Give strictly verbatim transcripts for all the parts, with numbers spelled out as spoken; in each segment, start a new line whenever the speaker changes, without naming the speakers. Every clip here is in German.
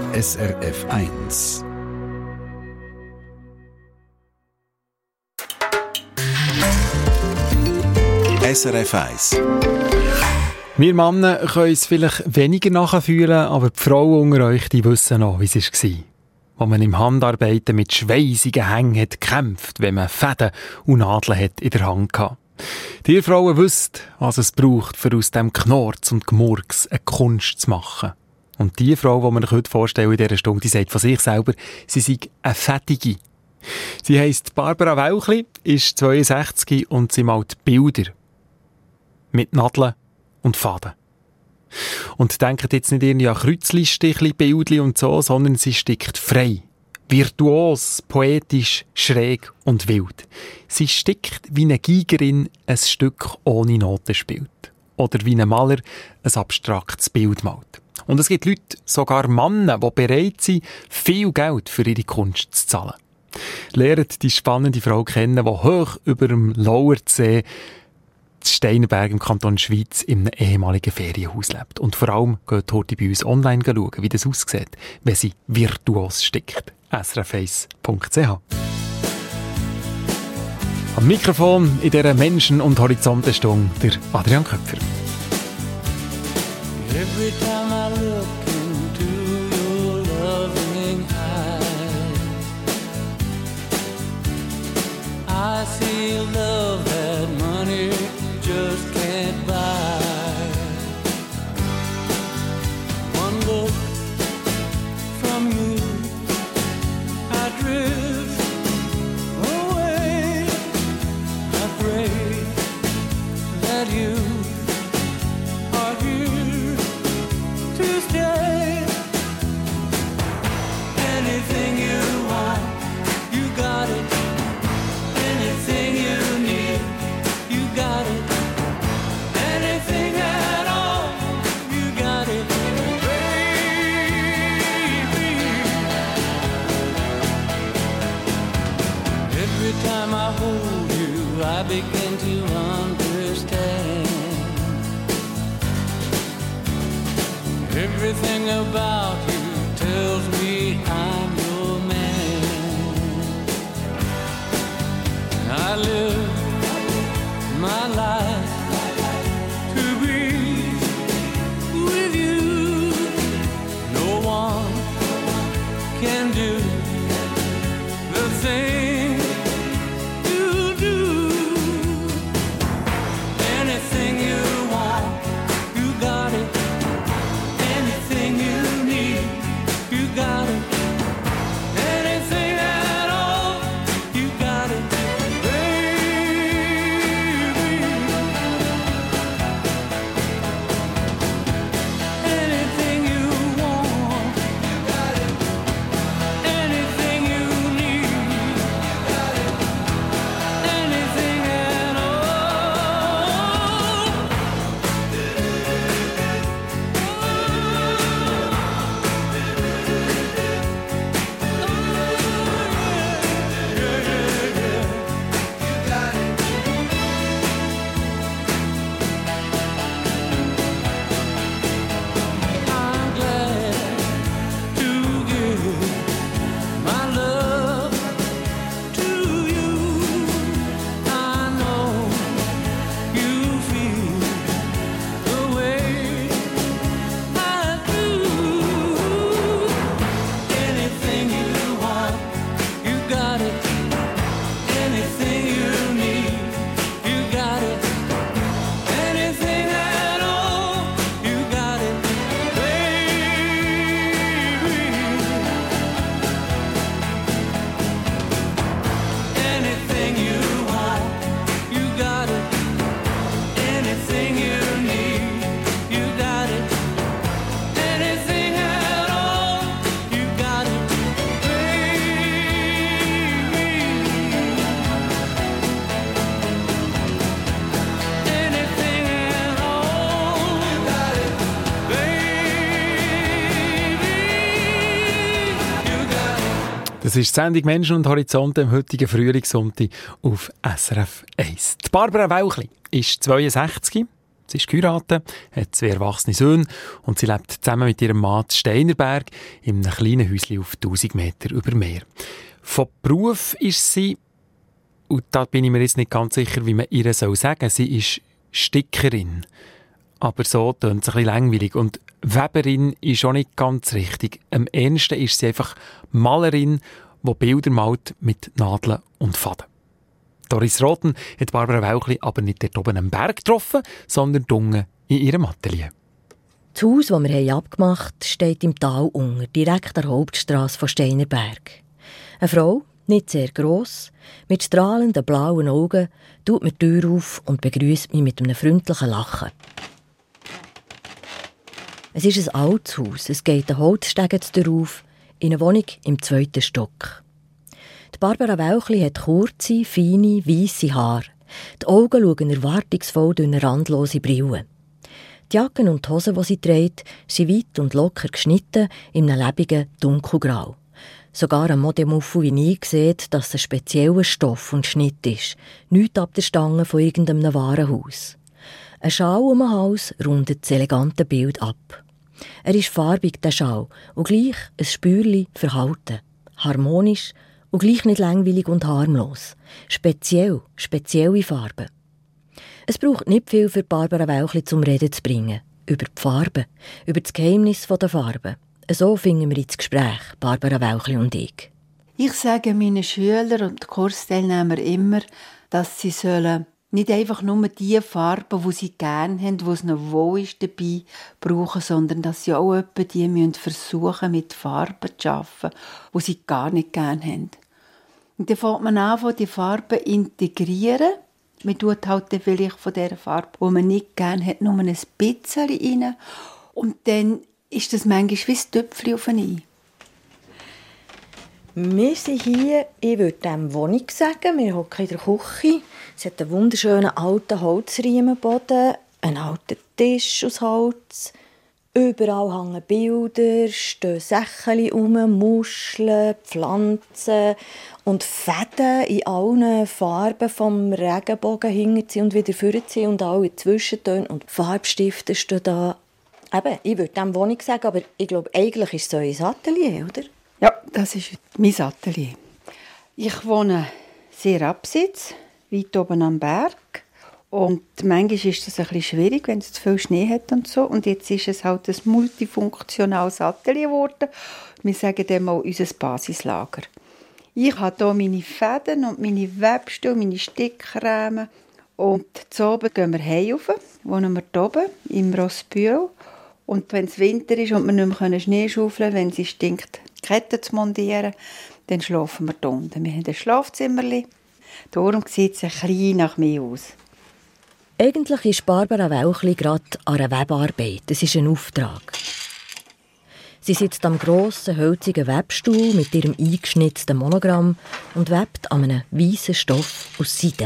S R F eins. S R F eins.
Wir Männer können es vielleicht weniger nachfühlen, aber die Frauen unter euch, die wissen noch, wie es war. Wo man im Handarbeiten mit schweissigen Hängen hat gekämpft, wenn man Fäden und Nadeln hat in der Hand hatte. Die Frauen wisst, was es braucht, für aus dem Knorz und Gemurks eine Kunst zu machen. Und die Frau, die man sich heute vorstellen in dieser Stunde, die sagt von sich selber, sie sei eine Fettige. Sie heisst Barbara Welchli, ist zweiundsechzig und sie malt Bilder. Mit Nadeln und Faden. Und denkt jetzt nicht irgendwie an Kreuzli, Stichli, Bildli und so, sondern sie stickt frei. Virtuos, poetisch, schräg und wild. Sie stickt wie eine Geigerin ein Stück ohne Noten spielt. Oder wie ein Maler ein abstraktes Bild malt. Und es gibt Leute, sogar Männer, die bereit sind, viel Geld für ihre Kunst zu zahlen. Lernt die spannende Frau kennen, die hoch über dem Lauersee Steinerberg im Kanton Schweiz in einem ehemaligen Ferienhaus lebt. Und vor allem geht heute bei uns online schauen, wie das aussieht, wenn sie virtuos stickt. S R F eins Punkt C H. Am Mikrofon in dieser Menschen- und Horizontenstunde der Adrian Köpfer.
Every time I look into your loving eyes, I see love that money just can't buy. One look from you, I drift away. I pray that you are here to stay. Anything you want, you got it. Anything you need, you got it. Anything at all, you got it, baby. Every time I hold you, I begin to understand. Everything about you tells me I'm your man. I live my life to be with you. No one can do the thing you do. Anything you want, you got it. Anything you need, you got it. Anything at all, you got it, baby. Anything you want, you got it. Anything you need, you got it. Anything at all. I'm glad to give my love to you. I know you feel the way I do. Anything you want, you got it. Anything you need, you got it. Anything at all, you got it, baby. Anything you want, you got it. Anything you need, you got it. Anything at all, you got it, baby. Anything at all, you got it, baby. You got it.
Das ist die Sendung Menschen und Horizonte am heutigen Frühlingssonntag auf S R F eins. Die Barbara Welchli ist zweiundsechzig. Sie ist geheiratet, hat zwei erwachsene Söhne und sie lebt zusammen mit ihrem Mann in Steinerberg in einem kleinen Häuschen auf tausend Meter über Meer. Von Beruf ist sie, und da bin ich mir jetzt nicht ganz sicher, wie man ihr sagen soll, sie ist Stickerin. Aber so tönt es ein bisschen langweilig. Und Weberin ist auch nicht ganz richtig. Am ehesten ist sie einfach Malerin, die Bilder malt mit Nadeln und Faden. Doris Roten hat Barbara Wälchli aber nicht dort oben am Berg getroffen, sondern unten in ihrem Atelier.
Das Haus, das wir abgemacht haben, steht im Tal unten, direkt an der Hauptstrasse von Steinerberg. Eine Frau, nicht sehr gross, mit strahlenden blauen Augen, tut mir die Tür auf und begrüßt mich mit einem freundlichen Lachen. Es ist ein altes Haus. Es geht eine Holzstege darauf, in eine Wohnung im zweiten Stock. Die Barbara Wälchli hat kurze, feine, weisse Haare. Die Augen schauen erwartungsvoll durch eine randlose Brille. Die Jacken und die Hosen, die sie trägt, sind weit und locker geschnitten in einem lebigen Dunkelgrau. Sogar ein Modemuffel wie ich sieht, dass es ein spezieller Stoff und Schnitt ist. Nichts ab der Stange von irgendeinem Warenhaus. Ein Schal um den Hals rundet das elegante Bild ab. Er ist farbig, der Schal, und gleich ein Spürli Verhalten. Harmonisch und gleich nicht langweilig und harmlos. Speziell, spezielle Farben. Es braucht nicht viel für Barbara Wälchli zum Reden zu bringen. Über die Farben, über das Geheimnis der Farben. So finden wir ins Gespräch, Barbara Wälchli und ich.
Ich sage meinen Schülern und Kursteilnehmern immer, dass sie sollen nicht einfach nur die Farben, die sie gerne haben, wo es noch wohl ist dabei, brauchen, sondern dass sie auch etwa die müssen versuchen, mit Farben zu arbeiten, die sie gar nicht gerne haben. Und dann fängt man an, die Farben zu integrieren. Man tut halt vielleicht von dieser Farbe, die man nicht gerne hat, nur ein bisschen rein. Und dann ist das manchmal wie ein Töpfchen auf ein Ei.
Wir sind hier, ich würde dem Wohnung sagen, wir hocken in der Küche. Es hat einen wunderschönen alten Holzriemenboden, einen alten Tisch aus Holz. Überall hängen Bilder, stehen Säckchen rum, Muscheln, Pflanzen und Fäden in allen Farben vom Regenbogen hinterziehen und wieder vorziehen und alle Zwischentöne und Farbstifte stehen da. Eben, ich würde dem Wohnung sagen, aber ich glaube, eigentlich ist es so ein Atelier, oder?
Ja, das ist mein Atelier. Ich wohne sehr abseits, weit oben am Berg. Und manchmal ist das ein bisschen schwierig, wenn es zu viel Schnee hat und so. Und jetzt ist es halt ein multifunktionales Atelier geworden. Wir sagen dem mal unser Basislager. Ich habe hier meine Fäden und meine Webstühle, meine Stickräme. Und zu oben gehen wir heim rauf, wohnen wir hier oben im Rossbühl. Und wenn es Winter ist und wir nicht mehr Schnee schaufeln können, wenn es stinkt, Ketten zu montieren, dann schlafen wir hier unten. Wir haben ein Schlafzimmerchen. Darum sieht es ein bisschen nach mir aus.
Eigentlich ist Barbara Wälchli gerade an einer Webarbeit. Das ist ein Auftrag. Sie sitzt am grossen, hölzigen Webstuhl mit ihrem eingeschnitzten Monogramm und webt an einem weißen Stoff aus Seide.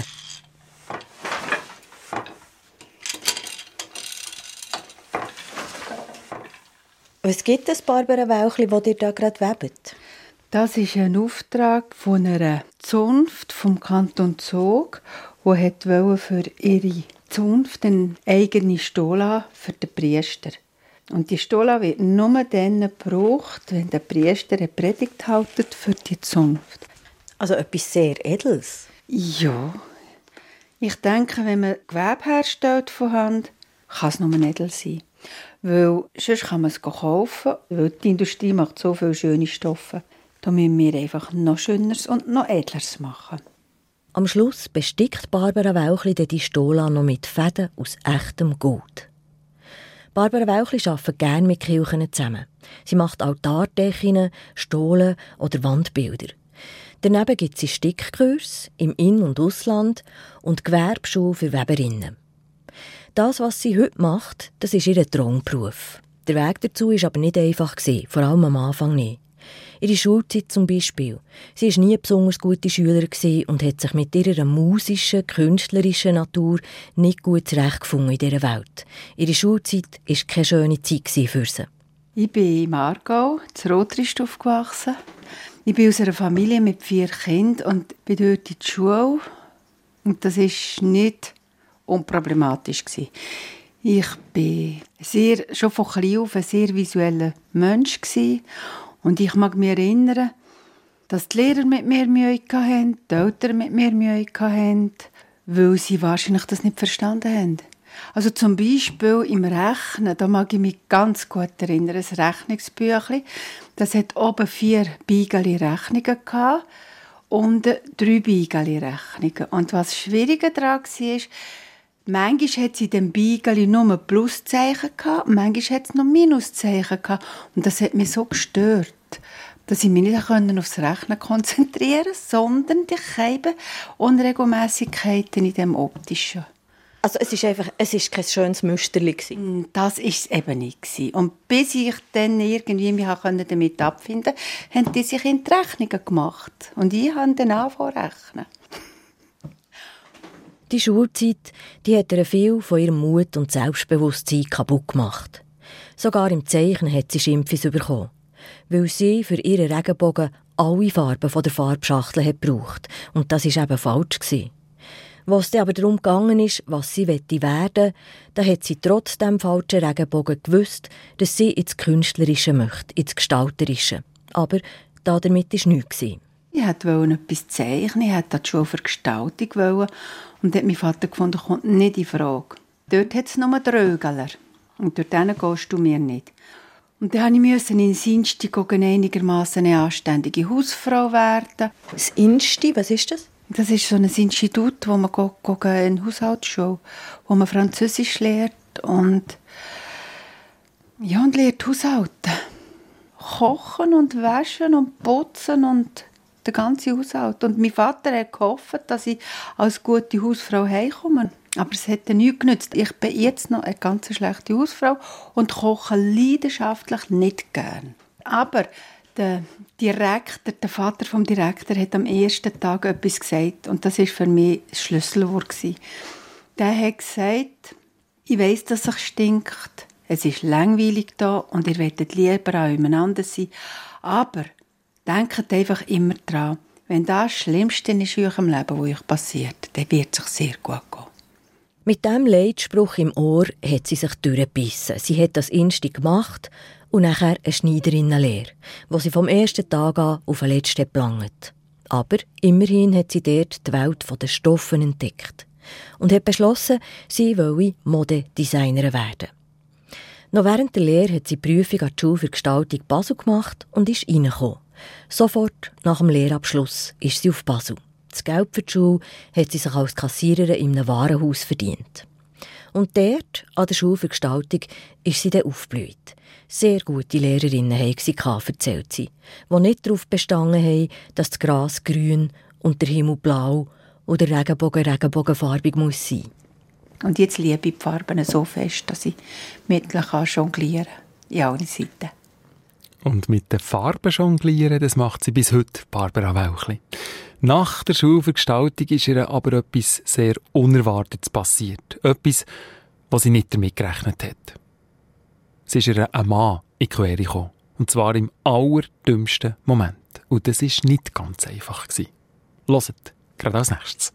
Was gibt es, Barbara Wälchli, wo ihr da gerade webt?
Das ist ein Auftrag von einer Zunft vom Kanton Zug, die für ihre Zunft eine eigene Stola für den Priester. Und die Stola wird nur dann gebraucht, wenn der Priester eine Predigt hält für die Zunft.
Also etwas sehr Edles.
Ja. Ich denke, wenn man Gewebe herstellt von Hand, kann es nur edel sein. Weil sonst kann man es kaufen, weil die Industrie macht so viele schöne Stoffe. Da müssen wir einfach noch Schöneres und noch Edleres machen.
Am Schluss bestickt Barbara Wälchli die Stola noch mit Fäden aus echtem Gold. Barbara Wälchli arbeitet gerne mit Kirchen zusammen. Sie macht Altardecken, Stolen oder Wandbilder. Daneben gibt sie Stickkurse im In- und Ausland und Gewerbeschule für Weberinnen. Das, was sie heute macht, das ist ihr Traumberuf. Der Weg dazu war aber nicht einfach, vor allem am Anfang nicht. Ihre Schulzeit zum Beispiel. Sie war nie eine besonders gute Schülerin und hat sich mit ihrer musischen, künstlerischen Natur nicht gut zurechtgefunden in dieser Welt. Ihre Schulzeit war keine schöne Zeit für sie.
Ich bin im Aargau, in Rotrist aufgewachsen. Ich bin aus einer Familie mit vier Kindern und bin dort in die Schule. Und das war nicht unproblematisch. Ich war sehr, schon von klein auf ein sehr visueller Mensch gewesen. Und ich mag mich erinnern, dass die Lehrer mit mir Mühe hatten, die Eltern mit mir Mühe hatten, weil sie wahrscheinlich das nicht verstanden haben. Also zum Beispiel im Rechnen, da mag ich mich ganz gut erinnern, ein Rechnungsbüchlein, das hat oben vier Beigeli-Rechnungen gehabt und drei Beigeli-Rechnungen. Und was schwieriger daran war, manchmal hat sie in dem Beigeli nur Pluszeichen gehabt, manchmal hat es noch Minuszeichen gehabt. Und das hat mich so gestört, dass ich mich nicht aufs Rechnen konzentrieren konnte, sondern die eben Unregelmässigkeiten in dem Optischen.
Also es ist einfach, es ist kein schönes Müsterli.
Das war es eben nicht. Und bis ich dann irgendwie mich damit abfinden konnte, haben die sich in die Rechnungen gemacht. Und ich habe dann angefangen zu rechnen.
Die Schulzeit, die hat ihr viel von ihrem Mut und Selbstbewusstsein kaputt gemacht. Sogar im Zeichnen hat sie Schimpfis bekommen, weil sie für ihren Regenbogen alle Farben von der Farbschachtel hat gebraucht. Und das war eben falsch gewesen. Als es dann aber darum gegangen ist, was sie werden wollte, da hat sie trotz dem falschen Regenbogen gewusst, dass sie ins Künstlerische möchte, ins Gestalterische. Aber damit war nichts. Ich
wollte etwas zeichnen, ich wollte die Schule für Gestaltung wollen. Und dann hat mein Vater gefunden, kommt nicht in Frage. Dort hat es nur Drögeler. Und dort gehst du mir nicht. Und dann musste ich ins Insti einigermaßen eine anständige Hausfrau werden.
Das Insti, was ist das?
Das ist so ein Institut, wo man geht, eine Haushaltsschule, wo man Französisch lernt und, ja, und lernt Haushalten. Kochen und waschen und putzen und der ganze Haushalt. Und mein Vater hat gehofft, dass ich als gute Hausfrau heimkomme. Aber es hat nichts genützt. Ich bin jetzt noch eine ganz schlechte Hausfrau und koche leidenschaftlich nicht gern. Aber der Direktor, der Vater vom Direktor, hat am ersten Tag etwas gesagt. Und das war für mich das Schlüsselwort. Der hat gesagt, ich weiss, dass es stinkt. Es ist langweilig da und ihr wollt lieber auch umeinander sein. Aber denkt einfach immer daran, wenn das Schlimmste ist in eurem Leben, was euch passiert, dann wird es sich sehr gut gehen.
Mit diesem Leitspruch im Ohr hat sie sich durchgebissen. Sie hat das Insti gemacht und nachher eine Schneiderinnenlehre, wo sie vom ersten Tag an auf den letzten gelangt. Aber immerhin hat sie dort die Welt der Stoffe entdeckt und hat beschlossen, sie wolle Modedesignerin werden. Noch während der Lehre hat sie die Prüfung an die Schule für Gestaltung Basel gemacht und ist reingekommen. Sofort nach dem Lehrabschluss ist sie auf Basel. Das Geld für die Schule hat sie sich als Kassiererin in einem Warenhaus verdient. Und dort, an der Schule für Gestaltung, ist sie dann aufgeblüht. Sehr gute Lehrerinnen hatten sie, erzählt sie, die nicht darauf bestanden haben, dass das Gras grün und der Himmel blau und der Regenbogen regenbogenfarbig muss sein.
Und jetzt liebe ich die Farben so fest, dass ich mittlerweile jonglieren kann. In allen Seiten.
Und mit den Farben jonglieren, das macht sie bis heute, Barbara Wälchli. Nach der Schule für Gestaltung ist ihr aber etwas sehr Unerwartetes passiert. Etwas, was sie nicht damit gerechnet hat. Es ist ihr ein Mann in die Quere gekommen. Und zwar im allerdümmsten Moment. Und das war nicht ganz einfach. Hört, gerade als nächstes.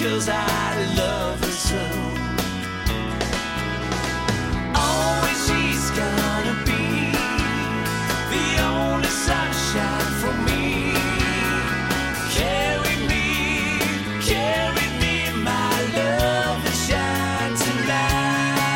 'cause I love her so. Always she's gonna be the only sunshine for me. Carry me, carry me, my love, and shine tonight.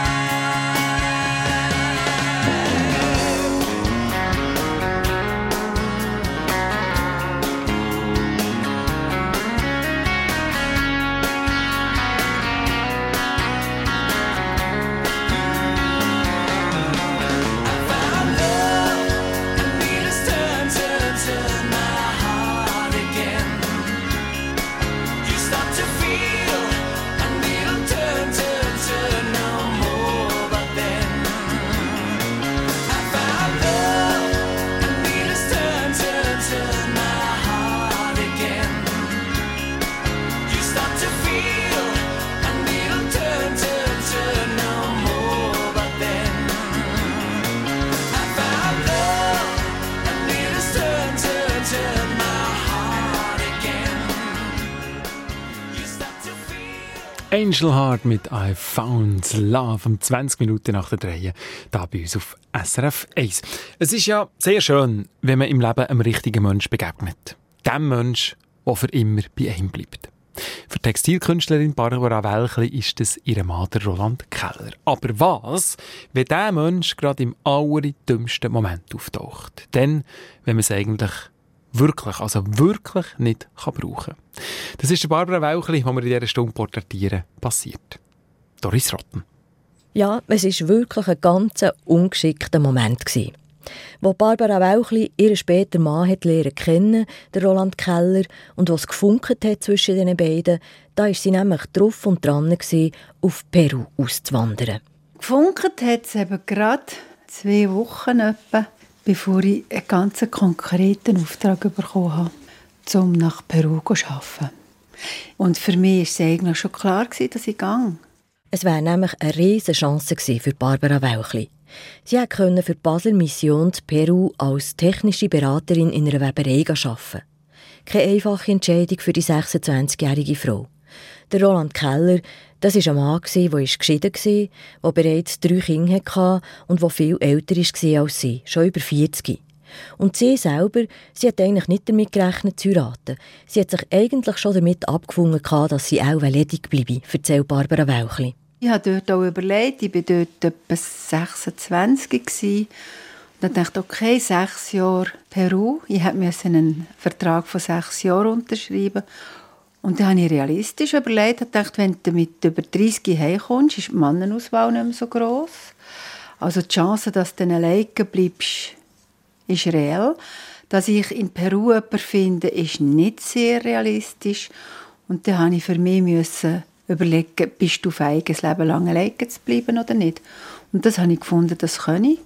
Angel Heart mit I Found Love um zwanzig Minuten nach der drei, da bei uns auf S R F eins. Es ist ja sehr schön, wenn man im Leben einem richtigen Menschen begegnet. Dem Mensch, der für immer bei einem bleibt. Für die Textilkünstlerin Barbara Welchli ist das ihr Mann, der Roland Keller. Aber was, wenn dieser Mensch gerade im allerdümmsten Moment auftaucht? Dann, wenn man es eigentlich wirklich, also wirklich nicht kann brauchen. Das ist der Barbara Welchli, die wir in dieser Stunde porträtieren, passiert. Doris Rotten.
Ja, es war wirklich ein ganz ungeschickter Moment gewesen. Wo Barbara Welchli ihren späteren Mann hat lernen kennen, der Roland Keller, und was gefunkt hat zwischen den beiden, da war sie nämlich drauf und dran gewesen, auf Peru auszuwandern.
Gefunkt hat es eben gerade zwei Wochen etwa, bevor ich einen ganz konkreten Auftrag bekommen habe, um nach Peru zu arbeiten. Und für mich war es eigentlich schon klar, dass ich gehe.
Es wäre nämlich eine riesige Chance für Barbara Welchli. Sie konnte für die Basler Mission zu Peru als technische Beraterin in einer Weberei arbeiten. Keine einfache Entscheidung für die sechsundzwanzigjährige Frau. Der Roland Keller, das war ein Mann, der geschieden war, der bereits drei Kinder hatte und der viel älter war als sie, schon über vierzig. Und sie selber, sie hat eigentlich nicht damit gerechnet zu heiraten. Sie hat sich eigentlich schon damit abgefunden, dass sie auch ledig bleibe, erzählt Barbara Welchli.
Ich habe dort auch überlegt, ich war dort etwa sechsundzwanzig. Und dann dachte ich, okay, sechs Jahre Peru. Ich musste einen Vertrag von sechs Jahren unterschreiben. Und dann habe ich realistisch überlegt und dachte, wenn du mit über dreissig heimkommst, ist die Mannenauswahl nicht mehr so gross. Also die Chance, dass du dann alleine bleibst, ist real. Dass ich in Peru jemanden finde, ist nicht sehr realistisch. Und dann musste ich für mich müssen überlegen, bist du fähig, ein Leben lang alleine zu bleiben oder nicht. Und das habe ich gefunden, das kann ich.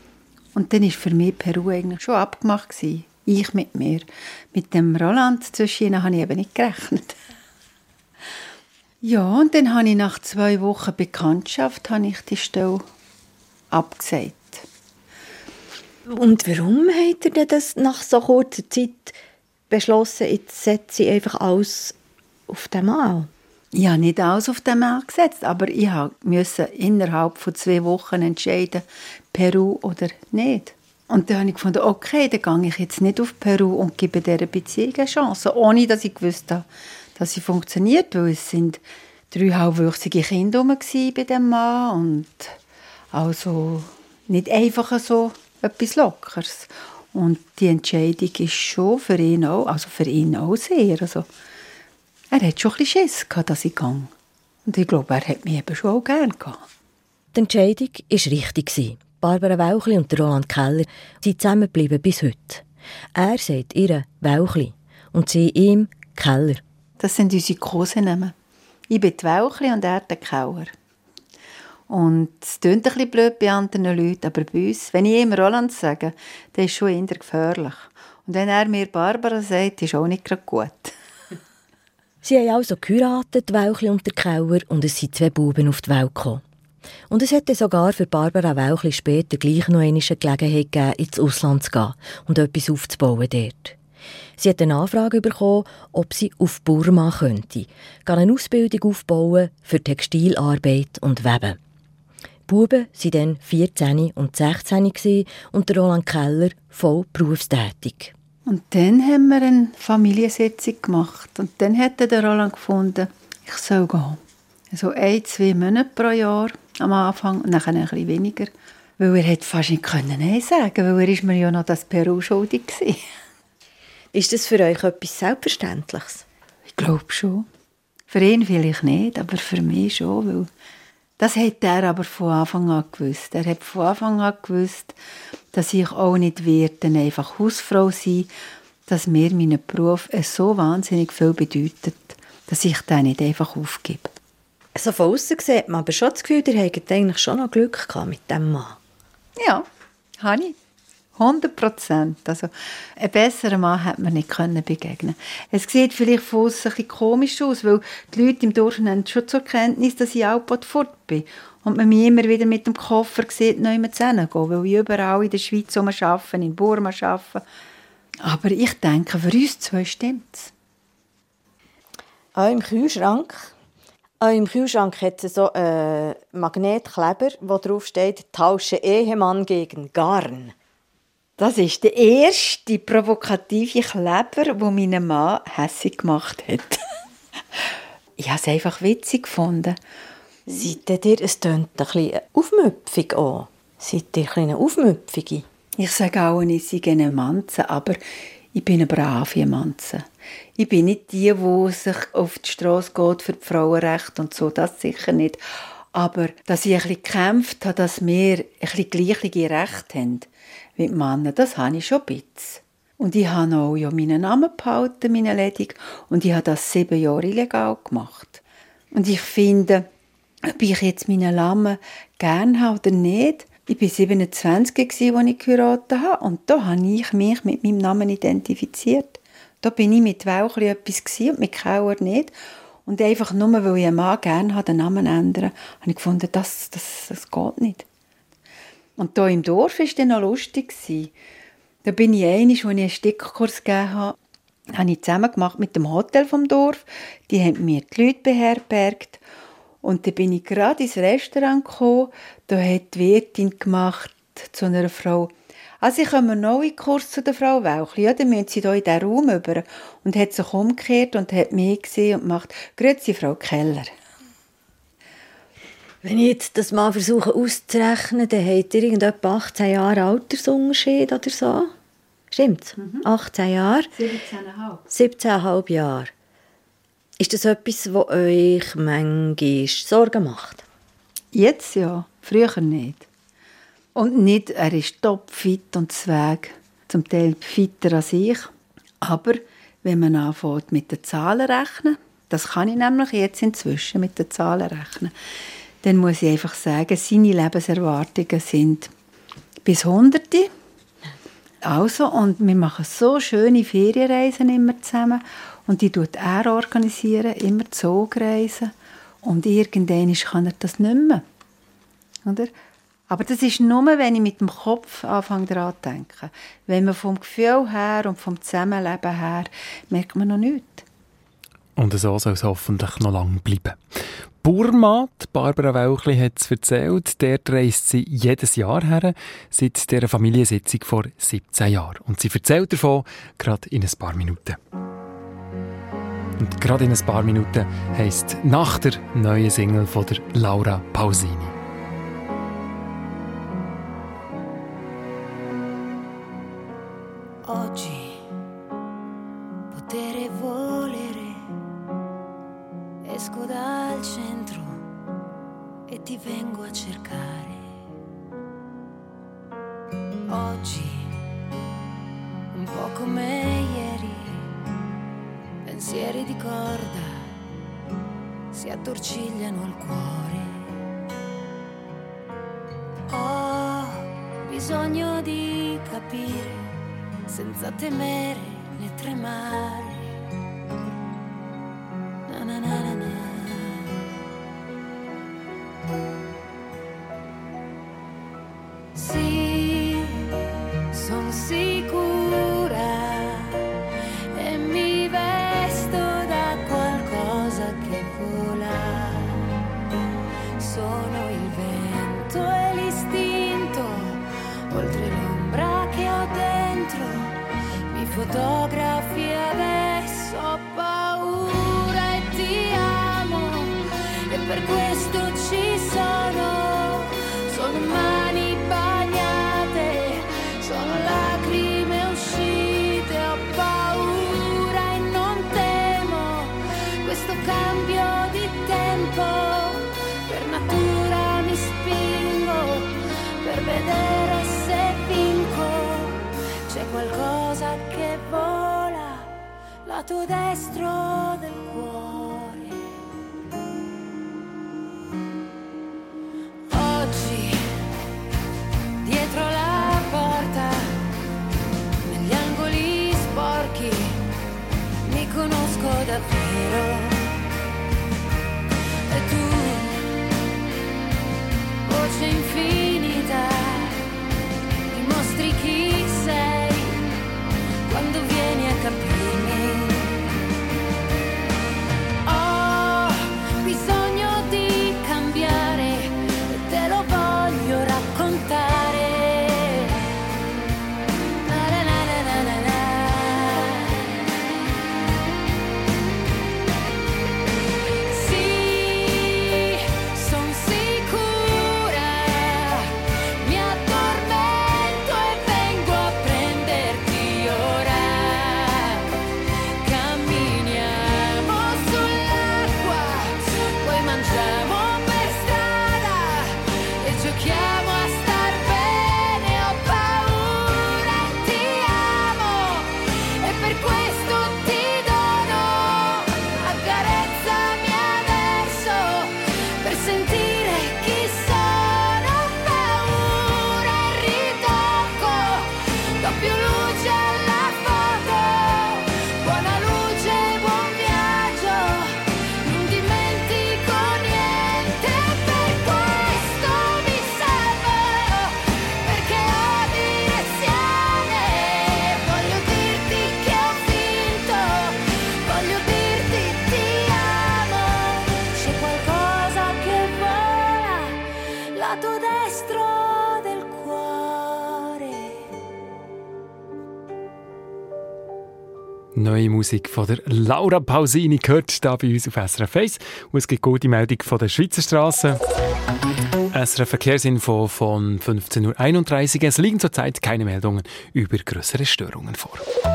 Und dann war für mich Peru eigentlich schon abgemacht gewesen. Ich mit mir. Mit dem Roland zwischen ihnen habe ich eben nicht gerechnet. Ja, und dann habe ich nach zwei Wochen Bekanntschaft habe ich die Stelle abgesagt.
Und warum hat er denn das nach so kurzer Zeit beschlossen, jetzt setze ich einfach alles auf den Mann?
Ich habe nicht alles auf den Mann gesetzt, aber ich musste innerhalb von zwei Wochen entscheiden, Peru oder nicht. Und dann habe ich gefunden, okay, dann gehe ich jetzt nicht auf Peru und gebe dieser Beziehung eine Chance, ohne dass ich gewusst habe, dass sie funktioniert, weil es sind drei halbwüchsige Kinder bei diesem Mann und also nicht einfach so etwas Lockeres. Und die Entscheidung ist schon für ihn auch, also für ihn auch sehr. Also, er hat schon ein bisschen Schiss gehabt, dass ich gehe. Und ich glaube, er hat mich eben schon auch gerne gehabt.
Die Entscheidung war richtig. Barbara Welchli und Roland Keller sind zusammengeblieben bis heute. Er sagt ihr Welchli und sie ihm Keller.
Das sind unsere Kosenamen. Ich bin die Welchli und er der Keller. Und es klingt ein bisschen blöd bei anderen Leuten, aber bei uns, wenn ich ihm Roland sage, dann ist es schon eher gefährlich. Und wenn er mir Barbara sagt, ist es auch nicht gerade gut.
Sie haben also geheiratet, Welchli und der Keller, und es sind zwei Buben auf die Welt gekommen. Und es hätte sogar für Barbara Welchli später gleich noch eine Gelegenheit gegeben, ins Ausland zu gehen und etwas aufzubauen dort. Sie hat eine Anfrage bekommen, ob sie auf Burma könnte, eine Ausbildung aufbauen für Textilarbeit und Weben. Die Buben waren dann vierzehn und sechzehn und der Roland Keller voll berufstätig.
Und dann haben wir eine Familiensitzung gemacht. Und dann hat der Roland gefunden, ich soll gehen. So ein, zwei Monate pro Jahr am Anfang und dann ein bisschen weniger. Weil er hätte fast nicht Nein sagen können, weil er ist mir ja noch das Peru schuldig war.
Ist das für euch etwas Selbstverständliches?
Ich glaube schon. Für ihn vielleicht nicht, aber für mich schon. Weil das hat er aber von Anfang an gewusst. Er hat von Anfang an gewusst, dass ich auch nicht werde, einfach Hausfrau sein, dass mir mein Beruf so wahnsinnig viel bedeutet, dass ich den nicht einfach aufgebe.
So von aussen sieht man aber schon das Gefühl, ihr habt eigentlich schon noch Glück gehabt mit diesem Mann.
Ja, habe ich. hundert Prozent. Also, einen besseren Mann hätte man nicht begegnen können. Es sieht vielleicht von aussen ein bisschen komisch aus, weil die Leute im Dorf nehmen schon zur Kenntnis, dass ich auch bald fort bin. Und man mich immer wieder mit dem Koffer sieht, neu mit gehen, weil ich überall in der Schweiz arbeite, in Burma arbeite. Aber ich denke, für uns zwei stimmt es.
Auch im Kühlschrank. Auch im Kühlschrank hat es so einen Magnetkleber, wo drauf steht, tausche Ehemann gegen Garn.
Das ist der erste provokative Kleber, den mein Mann hässig gemacht hat. Ich habe es einfach witzig gefunden.
Seid ihr, es tönt ein bisschen aufmüpfig an. Seid ihr eine Aufmüpfige?
Ich sage auch nicht, ich sei eine Manze, aber ich bin eine brave Manze. Ich bin nicht die, die sich auf die Strasse geht für die Frauenrechte und so, das sicher nicht. Aber dass ich ein bisschen gekämpft habe, dass wir ein bisschen gleiche Rechte haben wie die Männer, das habe ich schon ein bisschen. Und ich habe auch ja meinen Namen behalten, meine Ledig, und ich habe das sieben Jahre illegal gemacht. Und ich finde, ob ich jetzt meine Lamme gerne habe oder nicht, ich war siebenundzwanzig, als ich geheiratet habe, und da habe ich mich mit meinem Namen identifiziert. Da bin ich mit Wauchli etwas und mit Kauer nicht. Und einfach nur, weil ich einen Mann gerne habe, den Namen ändern, habe ich gefunden, das, das, das geht nicht. Und hier im Dorf war es dann noch lustig. Da bin ich einmal, als ich einen Stickkurs gegeben habe, habe ich zusammen gemacht mit dem Hotel vom Dorf. Die haben mir die Leute beherbergt. Und dann bin ich gerade ins Restaurant gekommen. Da hat die Wirtin gemacht zu einer Frau, also ich komme noch in den Kurs zu der Frau Wauchli, ja, dann müssen Sie hier in diesen Raum über. Und hat sich umgekehrt und hat mich gesehen und macht, «Grüezi, Frau Keller.»
Wenn ich jetzt das mal versuche auszurechnen, dann habt ihr irgendetwa achtzehn Jahre Altersunterschied oder so. Stimmt's? Mhm. achtzehn Jahre?
siebzehn Komma fünf.
siebzehn Komma fünf Jahre. Ist das etwas, das euch manchmal Sorgen macht?
Jetzt ja, früher nicht. Und nicht, er ist topfit und zweg, zum Teil fitter als ich. Aber wenn man anfängt mit den Zahlen rechnen, das kann ich nämlich jetzt inzwischen mit den Zahlen rechnen, dann muss ich einfach sagen, seine Lebenserwartungen sind bis hundert. Also, und wir machen so schöne Ferienreisen immer zusammen. Und die tut er organisieren, immer Zugreisen. Und irgendwann kann er das nicht mehr. Oder? Aber das ist nur, wenn ich mit dem Kopf anfange daran zu denken. Wenn man vom Gefühl her und vom Zusammenleben her, merkt man noch nichts.
Und so soll es hoffentlich noch lange bleiben. Burma, die Barbara Wauchli hat es erzählt, dort reist sie jedes Jahr her, seit dieser Familiensitzung vor siebzehn Jahren. Und sie erzählt davon gerade in ein paar Minuten. Und gerade in ein paar Minuten heisst nach der neuen Single von der Laura Pausini.
Oggi potere volere, esco dal centro e ti vengo a cercare. Oggi un po' come ieri, pensieri di corda si attorcigliano al cuore. Ho bisogno di capire senza temere né tremare. Na na na na na. Sì, son sicura, vola. Sono il vento e l'istinto, oltre l'ombra che ho dentro. Mi fotografi adesso, ho paura e ti amo, e per questo ci sono. Sono mani bagnate, sono lacrime uscite, ho paura e non temo questo cambio di tempo. Per natura mi spingo, per vedere se vinco. C'è qualcosa che vola, lato destro del cuore. Oggi, dietro la porta, negli angoli sporchi, mi conosco davvero. E tu, voce infinita, dimostri chi sei quando vieni a capirmi. Ho bisogno di cambiare e te lo voglio raccontare. Na na na na na na na. Sì, son sicura, mi addormento e vengo a prenderti ora. Camminiamo sull'acqua, poi mangiamo per strada e giochiamo a star bene. Ho paura e ti amo, e per questo ti dono. Accarezzami adesso per sentire chi sono. Ho paura e ritocco, do più luce alla foto. Buona luce, buon viaggio, non dimentico niente. Per questo mi salvo, perché ho direzione. Voglio dirti che ho vinto, voglio dirti ti amo. C'è qualcosa che vola, lato destro del cuore.
Neue Musik von der Laura Pausini gehört hier bei uns auf S R F eins. Und es gibt gute Meldung von der Schweizer Straße. S R F Verkehrsinfo von fünfzehn Uhr einunddreißig. Es liegen zurzeit keine Meldungen über grössere Störungen vor.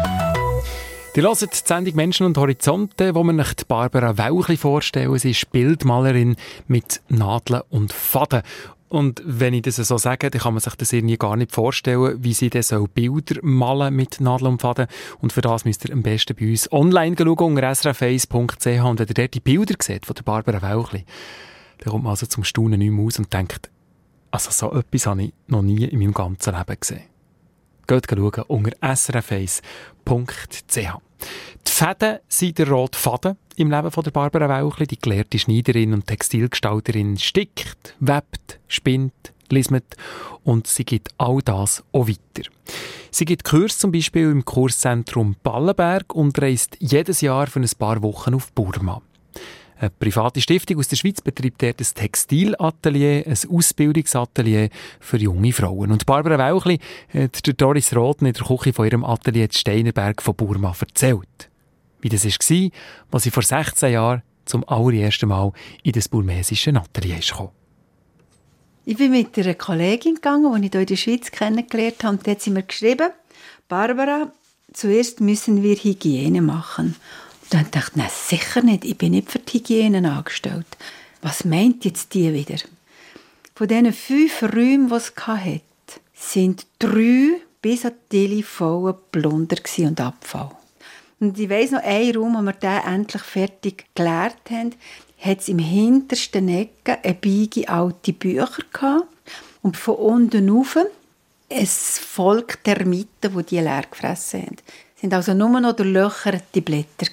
Die hören die Sendung «Menschen und Horizonte», wo wir euch die Barbara Wälchli vorstellen. Sie ist Bildmalerin mit Nadeln und Faden. Und wenn ich das so sage, dann kann man sich das irgendwie gar nicht vorstellen, wie sie dann so Bilder malen mit Nadeln und Faden. Und für das müsst ihr am besten bei uns online schauen, unter s r f eins punkt c h. Und wenn ihr dort die Bilder seht von der Barbara Wälchli, dann kommt man also zum Staunen nicht mehr aus und denkt, also so etwas habe ich noch nie in meinem ganzen Leben gesehen. Geht schauen unter s r f eins punkt c h. Die Fäden sind der rote Faden im Leben von der Barbara Wälchli. Die gelehrte Schneiderin und Textilgestalterin stickt, webt, spinnt, lismet und sie gibt all das auch weiter. Sie gibt Kurs zum Beispiel im Kurszentrum Ballenberg und reist jedes Jahr für ein paar Wochen auf Burma. Eine private Stiftung aus der Schweiz betreibt dort ein Textilatelier, ein Ausbildungsatelier für junge Frauen. Und Barbara Wälchli hat der Doris Roden in der Küche von ihrem Atelier in Steinerberg von Burma erzählt. Wie das war, als sie vor sechzehn Jahren zum allerersten Mal in das burmesische Atelier kam.
Ich bin mit einer Kollegin gegangen, die ich hier in der Schweiz kennengelernt habe. Und dort hat sie mir geschrieben, Barbara, zuerst müssen wir Hygiene machen. Und dann dachte ich, nein, sicher nicht, ich bin nicht für die Hygiene angestellt. Was meint jetzt die wieder? Von diesen fünf Räumen, die es hatte, sind drei bis an die Dille voll Plunder und Abfall. Und ich weiss noch, einen Raum, wo wir den endlich fertig geleert haben, hat es im hintersten Ecke eine Beige alte Bücher gehabt und von unten rauf ein Volk Termiten, die die leer gefressen haben. Es waren also nur noch durchlöcherte Blätter.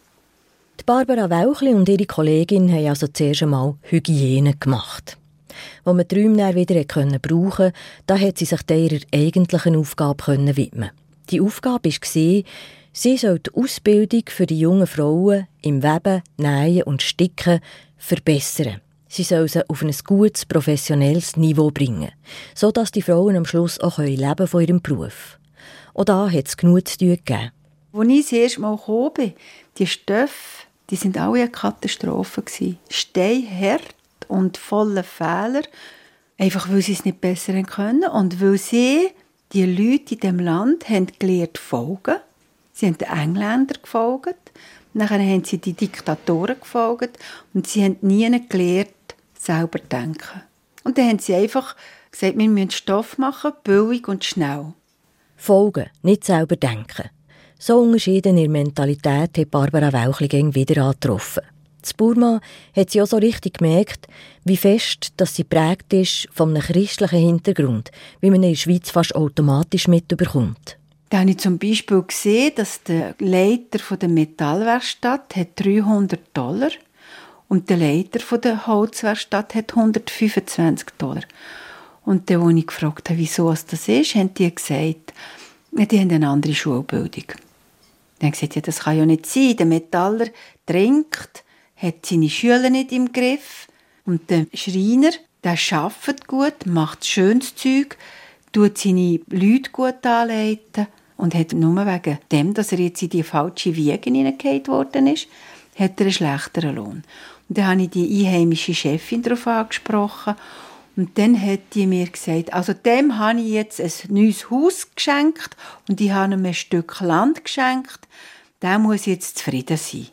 Die Barbara Wälchli und ihre Kollegin haben also zuerst einmal Hygiene gemacht. Als man die Räume dann wieder brauchen konnte, da hat sie sich ihrer eigentlichen Aufgabe widmen. Die Aufgabe war, Sie soll die Ausbildung für die jungen Frauen im Weben, Nähen und Sticken verbessern. Sie soll sie auf ein gutes, professionelles Niveau bringen, sodass die Frauen am Schluss auch leben können von ihrem Beruf. Auch da hat es genug zu tun gegeben.
Als ich das erste Mal gekommen bin, die Stoffe, die sind alle eine Katastrophe gewesen. Steinhart und voller Fehler. Einfach, weil sie es nicht besser können und weil sie, die Leute in diesem Land, haben gelernt folgen. Sie haben den Engländern gefolgt, nachher haben sie die Diktatoren gefolgt und sie haben nie gelernt, selber zu denken. Und dann haben sie einfach gesagt, wir müssen Stoff machen, billig und schnell.
Folgen, nicht selber denken. So Unterschiede in ihrer Mentalität hat Barbara Wälchli wieder angetroffen. In Burma hat sie auch so richtig gemerkt, wie fest dass sie geprägt ist von einem christlichen Hintergrund, wie man in der Schweiz fast automatisch mitbekommt.
Da habe ich zum Beispiel gesehen, dass der Leiter der Metallwerkstatt hat dreihundert Dollar und der Leiter der Holzwerkstatt hat hundertfünfundzwanzig Dollar. Und dann, als ich gefragt habe, wieso das ist, haben die gesagt, die haben eine andere Schulbildung. Dann haben sie gesagt, ja, das kann ja nicht sein. Der Metaller trinkt, hat seine Schüler nicht im Griff. Und der Schreiner, der arbeitet gut, macht schönes Zeug, tut seine Leute gut anleiten und hat nur wegen dem, dass er jetzt in die falsche Wiege hineingefallen worden ist, hat er einen schlechteren Lohn. Und dann habe ich die einheimische Chefin darauf angesprochen und dann hat die mir gesagt, also dem habe ich jetzt ein neues Haus geschenkt und ich habe ihm ein Stück Land geschenkt, der muss jetzt zufrieden sein.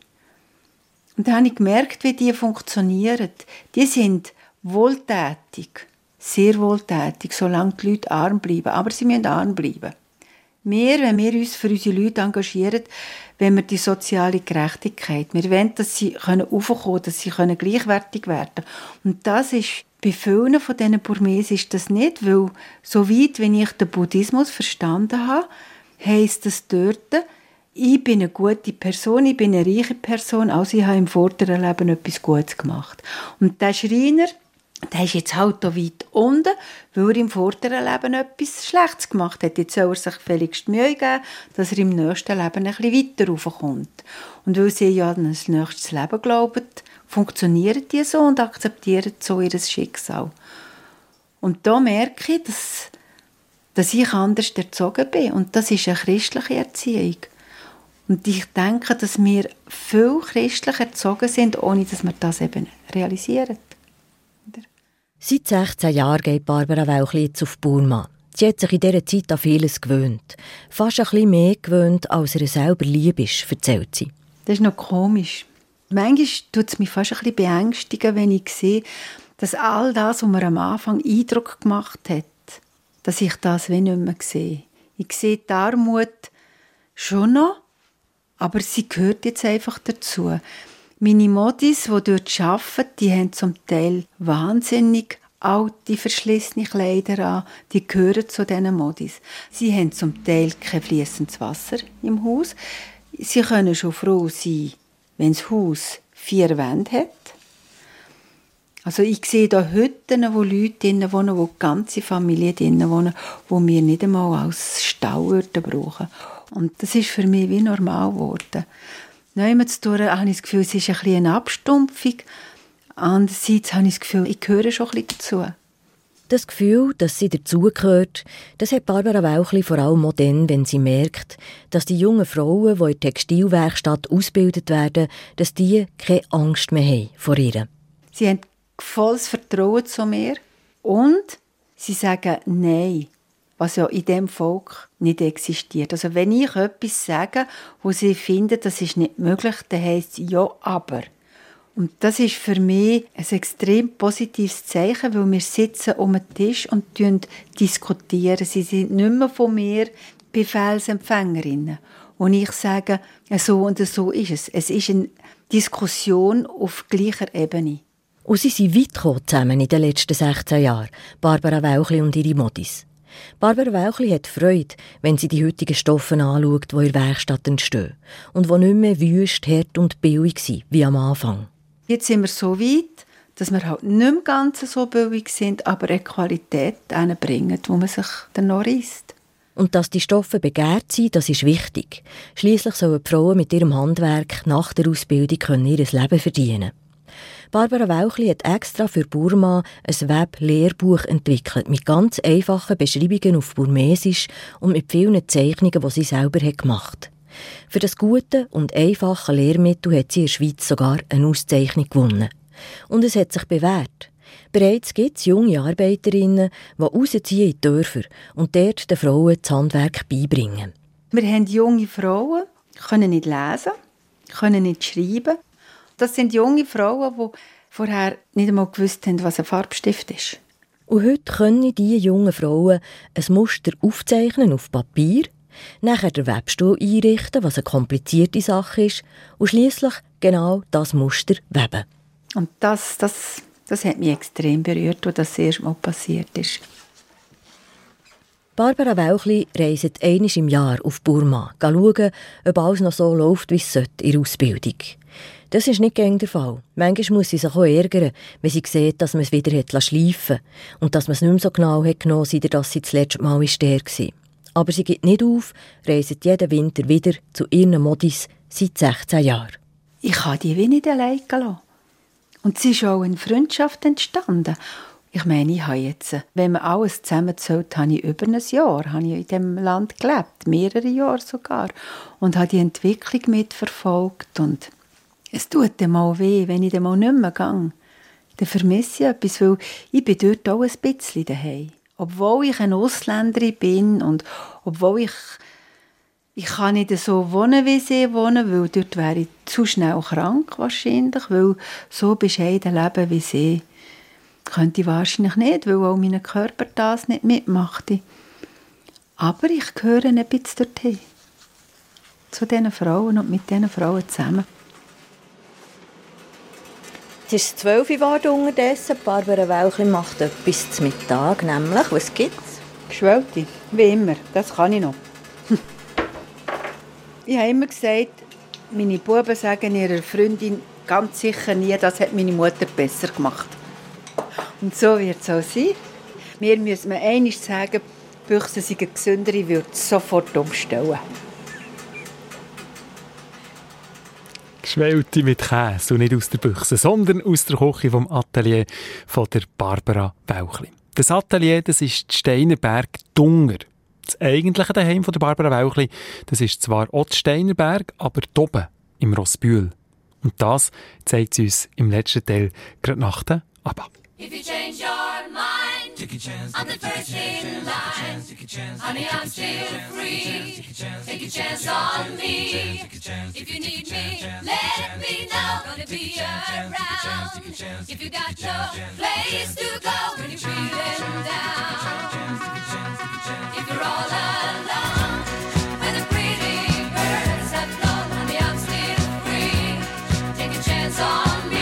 Und dann habe ich gemerkt, wie die funktionieren. Die sind wohltätig, sehr wohltätig, solange die Leute arm bleiben. Aber sie müssen arm bleiben. Wir, wenn wir uns für unsere Leute engagieren, wenn wir die soziale Gerechtigkeit, wir wollen, dass sie raufkommen können, dass sie gleichwertig werden können. Und das ist, bei vielen von diesen Burmesen ist das nicht, weil so weit, wie ich den Buddhismus verstanden habe, heisst das dort, ich bin eine gute Person, ich bin eine reiche Person, also ich habe im vorderen Leben etwas Gutes gemacht. Und der Schreiner, der ist jetzt halt da weit unten, weil er im vorderen Leben etwas Schlechtes gemacht hat. Jetzt soll er sich felligst Mühe geben, dass er im nächsten Leben ein bisschen weiter raufkommt. Und weil sie ja an ein nächstes Leben glauben, funktionieren die so und akzeptieren so ihr Schicksal. Und da merke ich, dass, dass ich anders erzogen bin. Und das ist eine christliche Erziehung. Und ich denke, dass wir viel christlich erzogen sind, ohne dass wir das eben realisieren.
Seit sechzehn Jahren geht Barbara Wälchli jetzt auf Burma. Sie hat sich in dieser Zeit an vieles gewöhnt. Fast ein bisschen mehr gewöhnt, als ihr selber lieb ist, erzählt sie.
Das ist noch komisch. Manchmal tut es mich fast ein bisschen beängstigen, wenn ich sehe, dass all das, was mir am Anfang Eindruck gemacht hat, dass ich das wie nicht mehr sehe. Ich sehe die Armut schon noch, aber sie gehört jetzt einfach dazu. Meine Modis, die dort arbeiten, die haben zum Teil wahnsinnig alte, verschlissene Kleider an. Die gehören zu diesen Modis. Sie haben zum Teil kein fließendes Wasser im Haus. Sie können schon froh sein, wenn das Haus vier Wände hat. Also ich sehe da Hütten, wo Leute drinnen wohnen, wo die ganze Familie drinnen wohnen, wo wir nicht einmal als Stall brauchen. Und das ist für mich wie normal geworden. Neuemals habe ich das Gefühl, es ist ein bisschen eine Abstumpfung. Andererseits habe ich das Gefühl, ich gehöre schon ein bisschen dazu.
Das Gefühl, dass sie dazugehört, das hat Barbara Wälchli vor allem auch dann, wenn sie merkt, dass die jungen Frauen, die in der Textilwerkstatt ausgebildet werden, dass die keine Angst mehr haben vor ihr.
Sie haben volles Vertrauen zu mir und sie sagen Nein, was ja in diesem Volk nicht existiert. Also wenn ich etwas sage, wo sie finden, das ist nicht möglich, dann heisst es ja, aber. Und das ist für mich ein extrem positives Zeichen, weil wir sitzen um den Tisch und diskutieren. Sie sind nicht mehr von mir Befehlsempfängerinnen. Und ich sage, so und so ist es. Es ist eine Diskussion auf gleicher Ebene.
Und sie sind weit gekommen zusammen in den letzten sechzehn Jahren, Barbara Wälchli und ihre Modis. Barbara Wälchli hat Freude, wenn sie die heutigen Stoffe anschaut, die in der Werkstatt entstehen und die nicht mehr wüst, hart und billig sind, wie am Anfang.
Jetzt sind wir so weit, dass wir halt nicht mehr ganz so billig sind, aber eine Qualität bringen, wo man sich dann noch reisst.
Und dass die Stoffe begehrt sind, das ist wichtig. Schliesslich sollen die Frauen mit ihrem Handwerk nach der Ausbildung können ihr Leben verdienen. Barbara Wälchli hat extra für Burma ein Web-Lehrbuch entwickelt mit ganz einfachen Beschreibungen auf Burmesisch und mit vielen Zeichnungen, die sie selber gemacht hat. Für das gute und einfache Lehrmittel hat sie in der Schweiz sogar eine Auszeichnung gewonnen. Und es hat sich bewährt. Bereits gibt es junge Arbeiterinnen, die rausziehen in die Dörfer und dort den Frauen das Handwerk beibringen.
Wir haben junge Frauen, können nicht lesen, können nicht schreiben. Das sind junge Frauen, die vorher nicht einmal gewusst haben, was ein Farbstift ist.
Und heute können diese jungen Frauen ein Muster aufzeichnen auf Papier, nachher den Webstuhl einrichten, was eine komplizierte Sache ist, und schliesslich genau das Muster weben.
Und das, das, das hat mich extrem berührt, als das erste Mal passiert ist.
Barbara Wälchli reist einmal im Jahr auf Burma, schauen, ob alles noch so läuft, wie es sollte in der Ausbildung. Das ist nicht gängig der Fall. Manchmal muss sie sich auch ärgern, wenn sie sieht, dass man es wieder schleifen lassen und dass man es nicht mehr so genau hat genommen hat, seit dass sie das letzte Mal in der war. Aber sie gibt nicht auf, reist jeden Winter wieder zu ihren Modis seit sechzehn Jahren.
Ich habe die wie nicht allein gelassen. Und es ist auch eine Freundschaft entstanden. Ich meine, ich habe jetzt, wenn man alles zusammenzählt, habe ich über ein Jahr habe ich in diesem Land gelebt, mehrere Jahre sogar, und habe die Entwicklung mitverfolgt. Und es tut dann mal weh, wenn ich dann mal nicht mehr gehe. Dann vermisse ich etwas, weil ich bin dort auch ein bisschen daheim. Obwohl ich eine Ausländerin bin und obwohl ich, ich kann nicht so wohnen, wie sie wohnen, weil dort wäre ich zu schnell krank wahrscheinlich, weil so bescheiden leben wie sie könnte ich wahrscheinlich nicht, weil auch mein Körper das nicht mitmachte. Aber ich gehöre ein bisschen dorthin. Zu diesen Frauen und mit diesen Frauen zusammen.
Es ist zwölf Uhr geworden unterdessen. Barbara Wälchli macht etwas zum Mittag, nämlich, was gibt's?
Geschwellte, wie immer, das kann ich noch. Ich habe immer gesagt, meine Buben sagen ihrer Freundin ganz sicher nie, das hat meine Mutter besser gemacht. Und so wird es auch sein. Mir müssen wir einmal sagen, die Büchse seien gesünder, ich würde es sofort umstellen.
Geschwellte mit Käse und nicht aus der Büchse, sondern aus der Küche vom Atelier von der Barbara Wälchli. Das Atelier, das ist Steinerberg Dunger. Das eigentliche Daheim von der Barbara Wälchli, das ist zwar auch Steinerberg, aber oben im Rossbühl. Und das zeigt sie uns im letzten Teil gerade nach der ABBA.
If you change your mind, take a chance, I'm the first in line. Honey, I'm still free. Take a chance on me. If you need me, let me know. Gonna be around. If you got no place to go when you're feeling down. If you're all alone, when the pretty birds have flown, honey, I'm still free. Take a chance on me.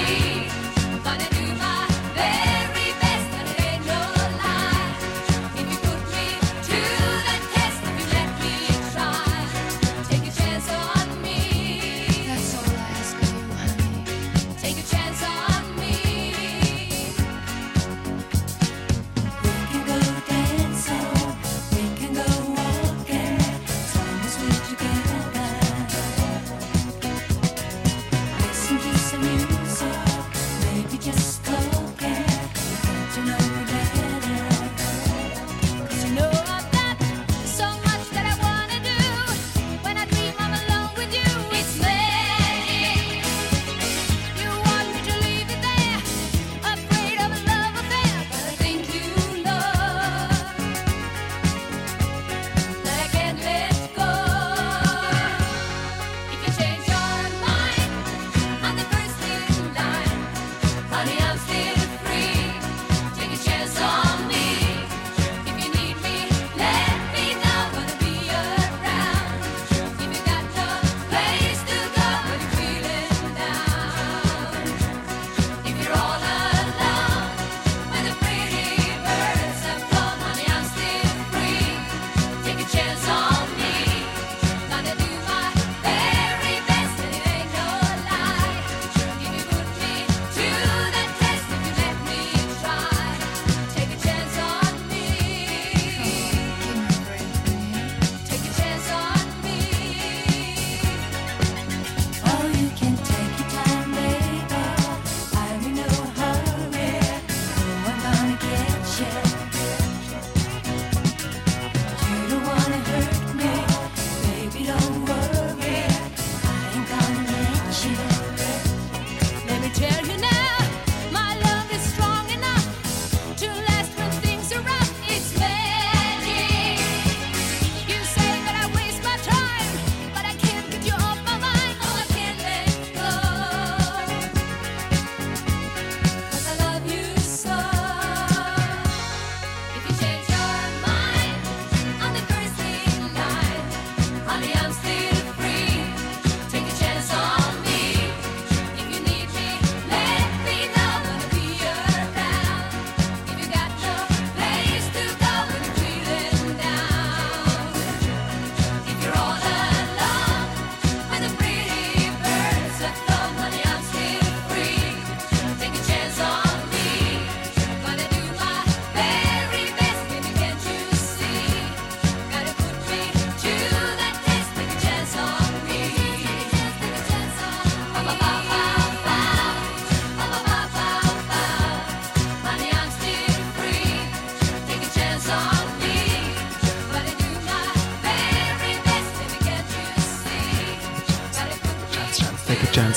We can go dancing, we can go walking.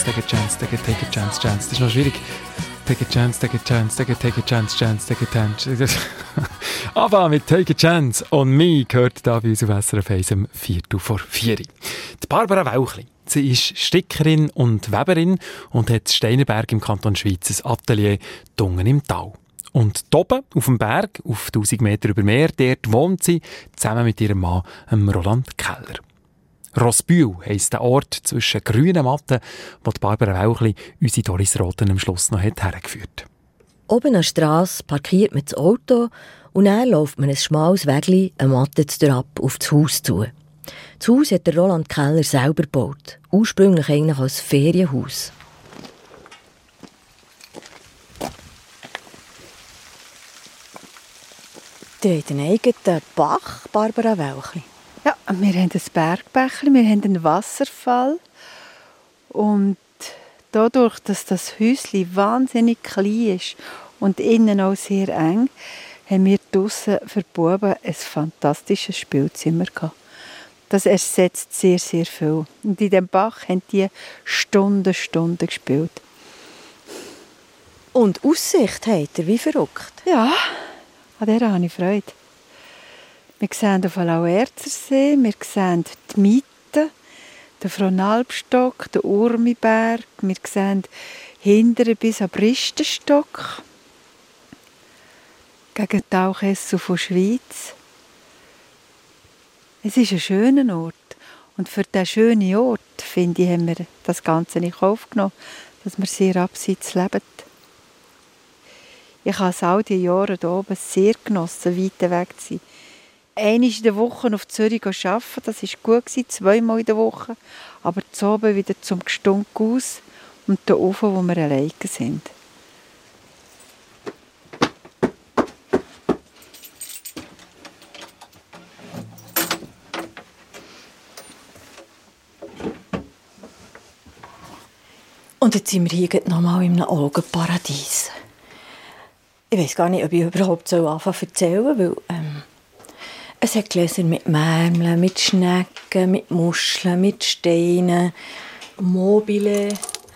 take a chance, take a, take a chance, chance. Das ist noch schwierig. Take a chance, take a chance, take a, take a chance, chance, take a chance. Aber mit Take a Chance on Me gehört da bei uns auf S R F eins um Viertel vor vier. Die Barbara Wälchli. Sie ist Stickerin und Weberin und hat in Steinerberg im Kanton Schweiz ein Atelier Dungen im Tal. Und oben auf dem Berg, auf tausend Meter über Meer, dort wohnt sie zusammen mit ihrem Mann, Roland Keller. Rossbühl heisst der Ort zwischen grünen Matten, wo die Barbara Wälchli unsere Doris Roten am Schluss noch hat hergeführt.
Oben an der Strasse parkiert man das Auto und dann läuft man ein schmales Wägli eine Matte ab auf das Haus zu. Das Haus hat der Roland Keller selber gebaut, ursprünglich eigentlich als Ferienhaus.
Ihr habt einen eigenen Bach, Barbara Wälchli.
Ja, wir haben ein Bergbächli, wir haben einen Wasserfall. Und dadurch, dass das Häuschen wahnsinnig klein ist und innen auch sehr eng, haben wir draussen für die Buben ein fantastisches Spielzimmer gehabt. Das ersetzt sehr, sehr viel. Und in diesem Bach haben die Stunden, Stunden gespielt.
Und Aussicht habt ihr, wie verrückt.
Ja, an der habe ich Freude. Wir sehen auf den Lauerzersee, wir sehen die Miete, den Fronalbstock, den Urmiberg, wir sehen hinterher bis an Bristenstock, gegen die Tauchessel von Schweiz. Es ist ein schöner Ort. Und für diesen schönen Ort, finde ich, haben wir das Ganze nicht aufgenommen, dass wir sehr abseits leben. Ich habe es all diese Jahre hier oben sehr genossen, weit weg zu sein. Einmal in der Woche auf Zürich arbeiten, das war gut, zweimal in der Woche. Aber zu oben wieder zum Gestunk aus und da oben, wo wir alleine sind.
Und jetzt sind wir hier nochmal in einem Augenparadies. Ich weiss gar nicht, ob ich überhaupt anfangen zu erzählen, weil ähm, es hat Gläser mit Märmeln, mit Schnecken, mit Muscheln, mit Steinen, Mobile,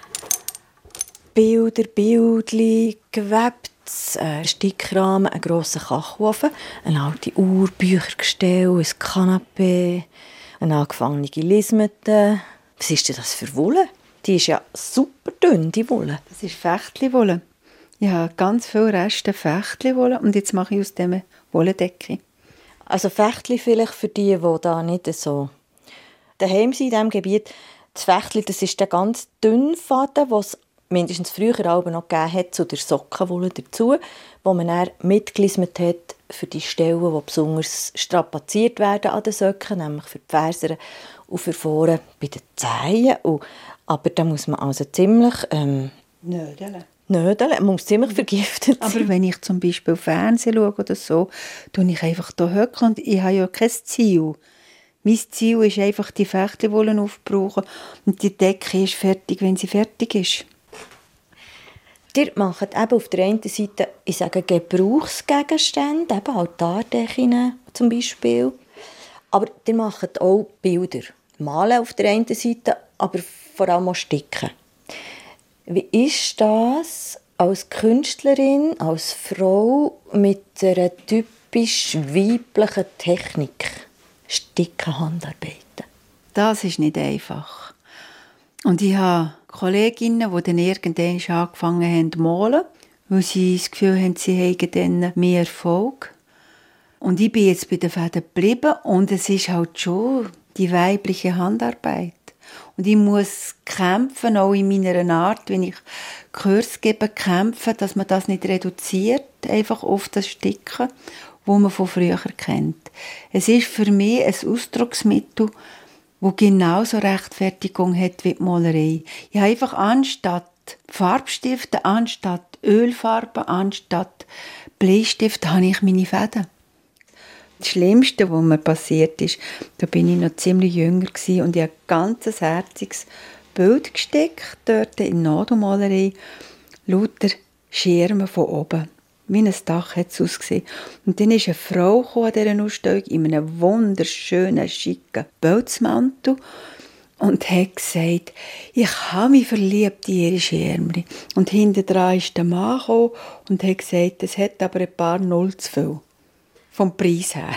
Bilder, Bildchen, gewebtes äh, Stickrahmen, einen grossen Kachelofen, eine alte Uhr, Büchergestell, ein Kanapee, eine angefangene Lismete. Was ist denn das für Wolle? Die ist ja super dünn, die Wolle.
Das ist Fechtliwolle. Ich habe ganz viele Reste Fechtliwolle und jetzt mache ich aus dem Wolldecke.
Also Fechtli vielleicht für die, die da nicht so daheim sind in diesem Gebiet. Das Fechtli, das ist der ganz dünne Faden, den es mindestens früher auch noch gegeben hat, zu der Sockenwolle dazu, wo man dann mitgelismet hat für die Stellen, die besonders strapaziert werden an den Socken, nämlich für die Fersen und für vorne bei den Zehen. Und, aber da muss man also ziemlich ähm,
Nödeln.
Nödeln, man muss ziemlich vergiftet sein.
Aber wenn ich zum Beispiel Fernsehen schaue oder so, tue ich einfach hier hocken und ich habe ja kein Ziel. Mein Ziel ist einfach, die Fechtliwolle aufzubrauchen und die Decke ist fertig, wenn sie fertig ist.
Ihr macht eben auf der einen Seite, ich sage, Gebrauchsgegenstände, eben Altardecken zum Beispiel. Aber ihr macht auch Bilder. Malen auf der einen Seite, aber vor allem auch Sticken. Wie ist das als Künstlerin, als Frau mit einer typisch weiblichen Technik? Sticken, Handarbeiten.
Das ist nicht einfach. Und ich habe Kolleginnen, die dann irgendwann angefangen haben zu malen, weil sie das Gefühl haben, sie hätten dann mehr Erfolg. Und ich bin jetzt bei den Fäden geblieben und es ist halt schon die weibliche Handarbeit. Und ich muss kämpfen, auch in meiner Art, wenn ich Kurs gebe, kämpfen, dass man das nicht reduziert, einfach auf das Sticken, das man von früher kennt. Es ist für mich ein Ausdrucksmittel, das genauso Rechtfertigung hat wie die Malerei. Ich habe einfach anstatt Farbstifte, anstatt Ölfarben, anstatt Bleistifte, habe ich meine Fäden. Das Schlimmste, was mir passiert ist, da bin ich noch ziemlich jünger gewesen und ich habe ein ganz herziges Bild gesteckt, dort in Nadelmalerei, lauter Schirme von oben. Wie ein Dach hat es ausgesehen. Und dann ist eine Frau an dieser Ausstellung in einem wunderschönen, schicken Pelzmantel. und hat gesagt, ich habe mich verliebt in ihre Schirmli. Und hinten dran ist der Mann gekommen und hat gesagt, es hat aber ein paar Null zu viel. Vom Preis her.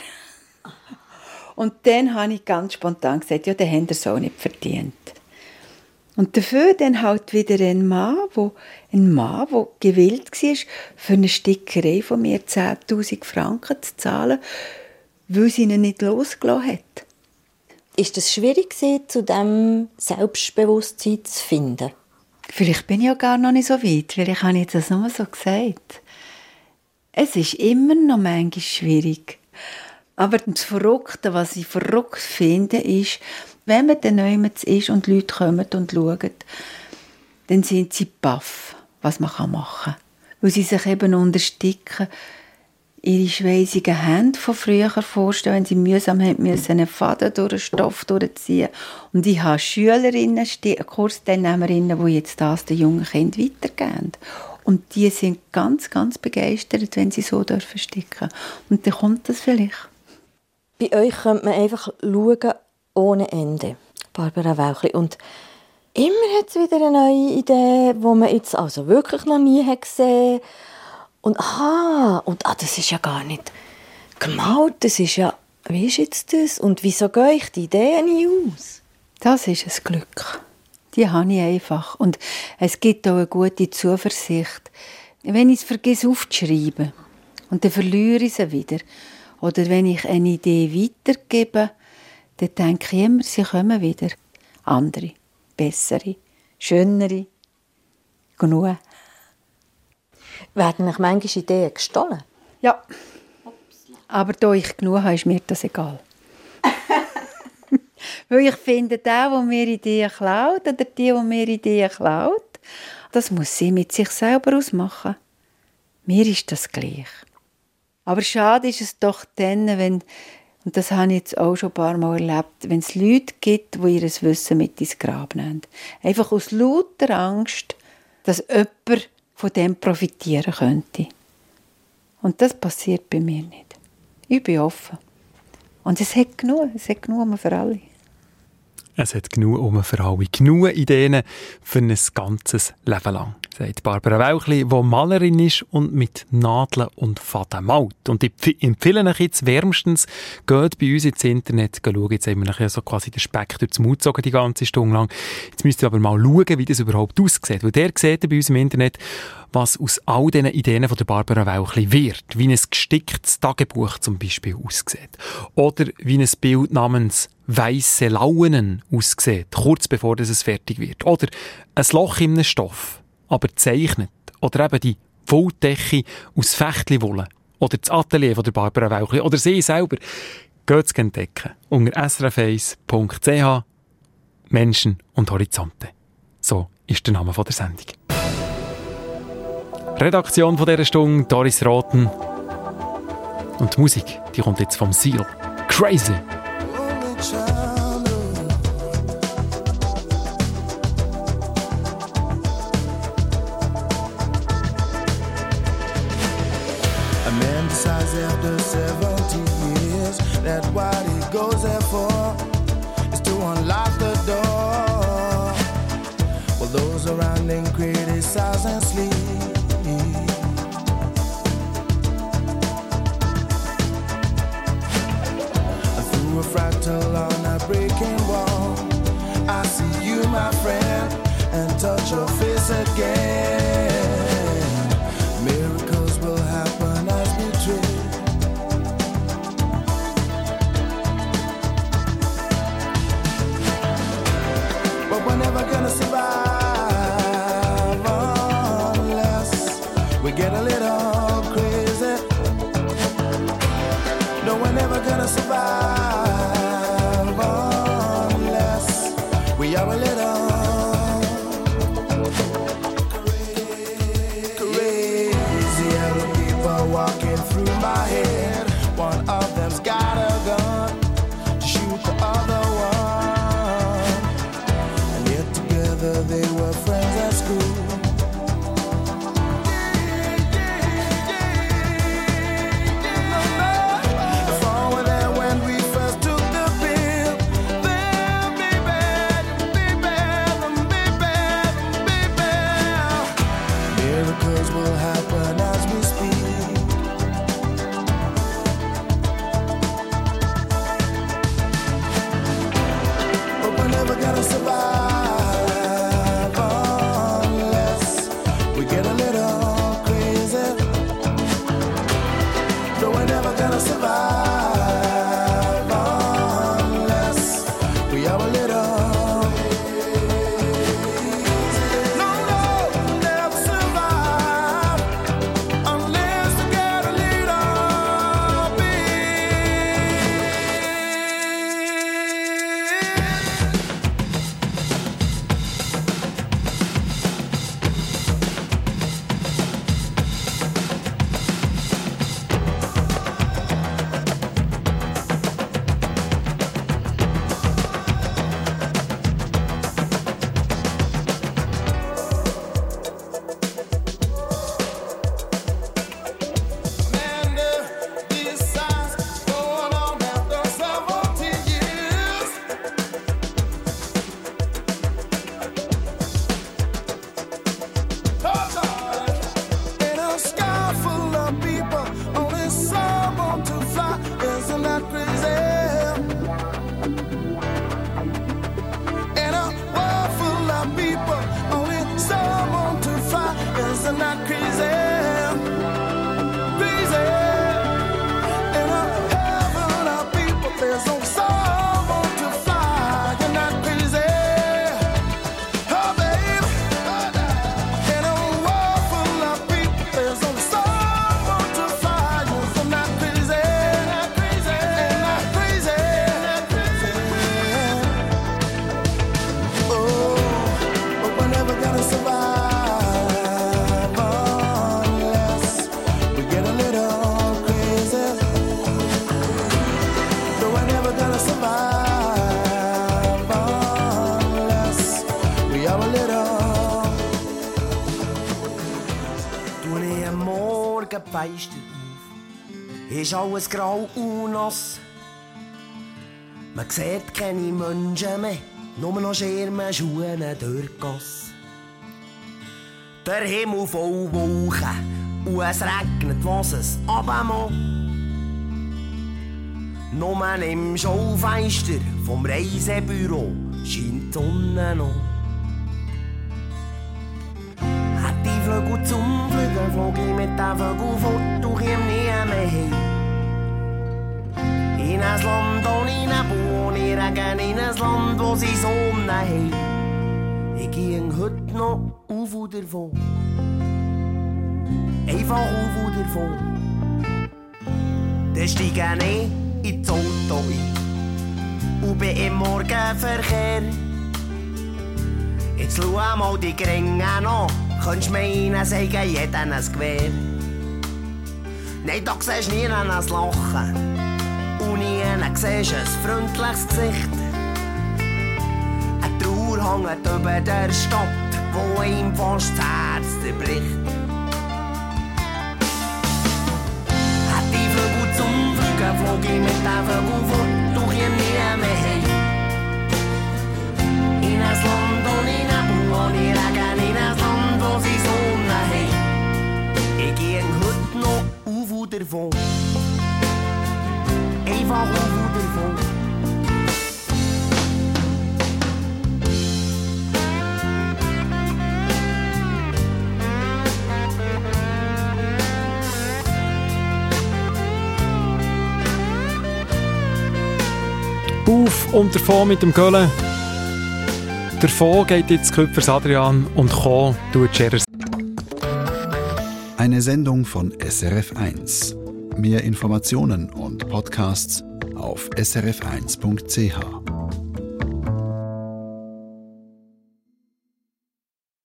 Und dann habe ich ganz spontan gesagt, ja, den haben sie so nicht verdient. Und dafür dann halt wieder ein Mann, wo, ein Mann, der gewillt war, für eine Stickerei von mir zehntausend Franken zu zahlen, weil sie ihn nicht losgelassen hat.
Ist es schwierig gewesen, zu diesem Selbstbewusstsein zu finden?
Vielleicht bin ich ja gar noch nicht so weit, weil ich habe jetzt das nur so gesagt. Es ist immer noch manchmal schwierig. Aber das Verrückte, was ich verrückt finde, ist, wenn man dann jemand ist und Leute kommen und schauen, dann sind sie baff, was man machen kann. Weil sie sich eben untersticken, ihre schweissigen Hände von früher vorstellen, wenn sie mühsam haben müssen, einen Faden durch den Stoff durchziehen. Und ich habe Schülerinnen, Kursteilnehmerinnen, die jetzt das den jungen Kindern weitergeben. Und die sind ganz, ganz begeistert, wenn sie so dürfen sticken. Und dann kommt das vielleicht.
Bei euch könnte man einfach schauen ohne Ende, Barbara Wälchli. Und immer hat es wieder eine neue Idee, die man jetzt also wirklich noch nie hat gesehen hat. Und aha, und ah, das ist ja gar nicht gemalt, das ist ja, wie ist jetzt das? Und wieso gehen euch die Ideen nie aus?
Das ist ein Glück. Die habe ich einfach. Und es gibt auch eine gute Zuversicht. Wenn ich es vergesse aufzuschreiben und dann verliere ich sie wieder. Oder wenn ich eine Idee weitergebe, dann denke ich immer, sie kommen wieder. Andere, bessere, schönere, genug.
Werden euch manchmal Ideen gestohlen?
Ja. Aber da ich genug habe, ist mir das egal. Weil ich finde, der, der mir Ideen klaut, oder die, die mir Ideen klaut, das muss sie mit sich selber ausmachen. Mir ist das gleich. Aber schade ist es doch dann, wenn, und das habe ich jetzt auch schon ein paar Mal erlebt, wenn es Leute gibt, die ihr Wissen mit ins Grab nehmen. Einfach aus lauter Angst, dass jemand von dem profitieren könnte. Und das passiert bei mir nicht. Ich bin offen. Und es hat genug, es hat genug für alle.
Es hat genug um für alle. Genug Ideen für ein ganzes Leben lang, sagt Barbara Wälchli, die Malerin ist und mit Nadeln und Faden malt. Und ich empfehle euch jetzt wärmstens, geht bei uns ins Internet, schauen. Jetzt haben wir euch ja so quasi den Speck durch den Mund gezogen die ganze Stunde lang. Jetzt müsst ihr aber mal schauen, wie das überhaupt aussieht. Weil der seht ihr bei uns im Internet, was aus all diesen Ideen von der Barbara Wälchli wird. Wie ein gesticktes Tagebuch zum Beispiel aussieht. Oder wie ein Bild namens «Weisse Launen» aussieht, kurz bevor es fertig wird. Oder ein Loch in einem Stoff, aber gezeichnet. Oder eben die Wolldecke aus Fechtliwolle. Oder das Atelier von der Barbara Wälchli. Oder sie selber. Geht es entdecken. Unter s r f eins punkt c h Menschen und Horizonte. So ist der Name der Sendung. Redaktion von dieser Stunde Doris Roten. Und die Musik, die kommt jetzt vom Seal. Crazy!
A man decides after seventy years that what he goes there for is to unlock the door. Well, those around him criticize and sleep. Through a fractal on a breaking wall, I see you, my friend, and touch your face again. Miracles will happen as we dream. But we're never gonna survive unless we get a little crazy. No, we're never gonna survive unless we are a little crazy. Yellow people walking through my head. One of them's got a gun to shoot the other one. And yet together they were friends at school. If all were there when we first
am Morgen die Fenster auf. Ist alles grau und nass. Man sieht keine Menschen mehr, nur noch Schirme, Schuhe durch die Gasse. Der Himmel voll Wolken und es regnet, was es runtermacht. Nur im Schaufenster vom Reisebüro scheint die Sonne noch. Hätte ich Flügel zum Fliegen, flog ich mit den Vögeln fort und käme nie mehr heim. In ein Land ohne Nebel, ohne Regen, in ein Land, wo sie Sonne haben. Ich ging heute noch auf und davon. Einfach auf und davon. Dann steige ich ins Auto ein und bin im Morgenverkehr. Jetzt schau mal die Gringe an, könntest meinen, sagen jeden ein Gewehr. Nein, da siehst du nie ein Lachen und nie siehst ein freundliches Gesicht. Eine Trauer hängt über der Stadt, wo ihm fast das Herz zerbricht. Hätte ich Flügel zum Fliegen, flog ich mit den Vögeln fort und käme nie mehr heim. In ein Land ohne Nebel, ohne Regen, in ein Land, wo sie Sonne haben. Ich ging heute noch auf und davon. Einfach auf und davon.
Auf und davon mit dem Göllen. Davon geht jetzt Küpfers Adrian und Co. tut Scherers.
Eine Sendung von S R F eins. Mehr Informationen und Podcasts auf s r f eins punkt c h.